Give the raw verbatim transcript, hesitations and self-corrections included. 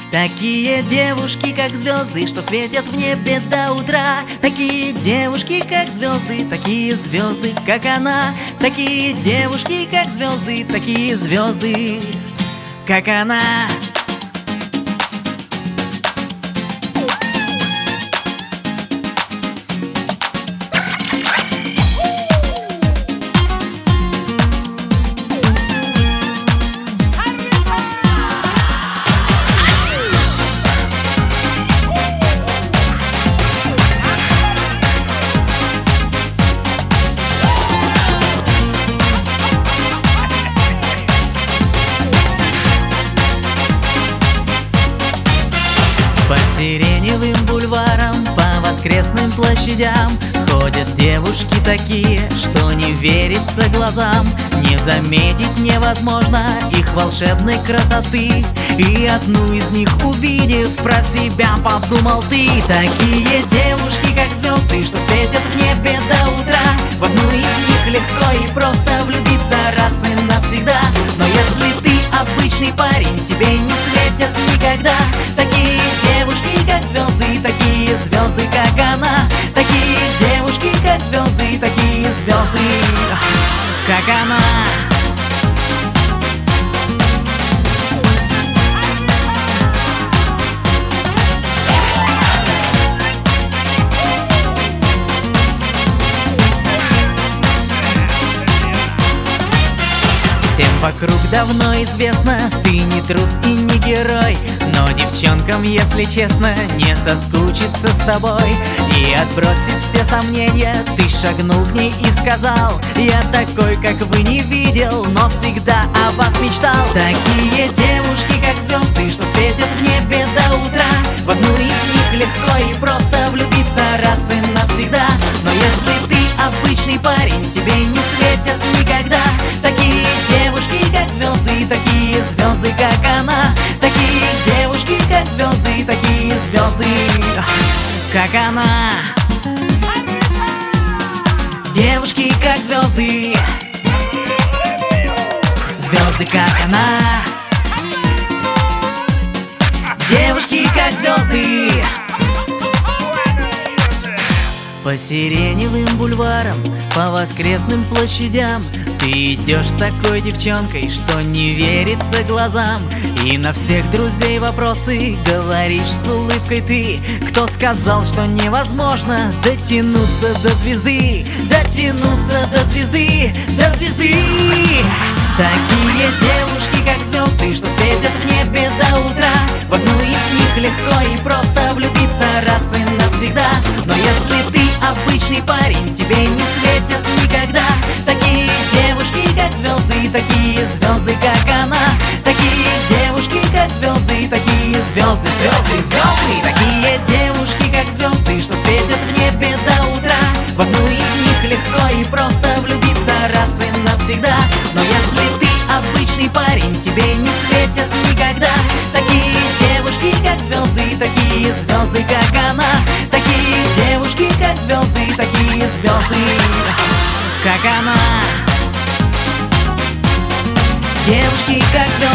Такие девушки, как звезды, что светят в небе до утра. Такие девушки, как звезды, такие звезды, как она. Такие девушки, как звезды, такие звезды, как она. По сиреневым бульварам, по воскресным площадям ходят девушки такие, что не верится глазам. Не заметить невозможно их волшебной красоты. И одну из них увидев, про себя подумал ты. Такие девушки, как звезды, что светят в небе до утра. В одну из них легко и просто влюбиться раз и навсегда. Но если ты обычный парень, тебе не светят никогда такие девушки, как звезды, такие звезды, как она. Такие девушки, как звезды, такие звезды, как она. Всем вокруг давно известно, ты не трус и не герой. Но девчонкам, если честно, не соскучиться с тобой. И отбросив все сомнения, ты шагнул к ней и сказал: я такой, как вы, не видел, но всегда о вас мечтал. Такие девушки, как звезды, что светят в небе до утра. В одну из них легко и просто влюбиться раз и навсегда. Но если ты обычный парень, тебе не светят никогда такие девушки, как звезды, такие звезды, как она. Такие девушки, как звезды, такие звезды, как она. Девушки, как звезды, звезды, как она. Девушки, как звезды. По сиреневым бульварам, по воскресным площадям ты идешь с такой девчонкой, что не верится глазам. И на всех друзей вопросы говоришь с улыбкой ты. Кто сказал, что невозможно дотянуться до звезды? Дотянуться до звезды, до звезды. Такие девушки, как звезды, что светят в небе до утра. В одну из них легко и просто влюбиться раз и навсегда. Но если ты обычный парень, тебе не светят никогда такие девушки, как звезды, такие звезды, как она. Такие девушки, как звезды, такие звезды, звезды, звезды. Такие девушки, как звезды, что светят в небе до утра. В одну из них легко и просто влюбиться раз и навсегда. Но если ты обычный парень, тебе не светят никогда такие девушки, как звезды, такие звезды, как она. Такие девушки, как звезды, такие звезды, как она. Девушки, как звезды.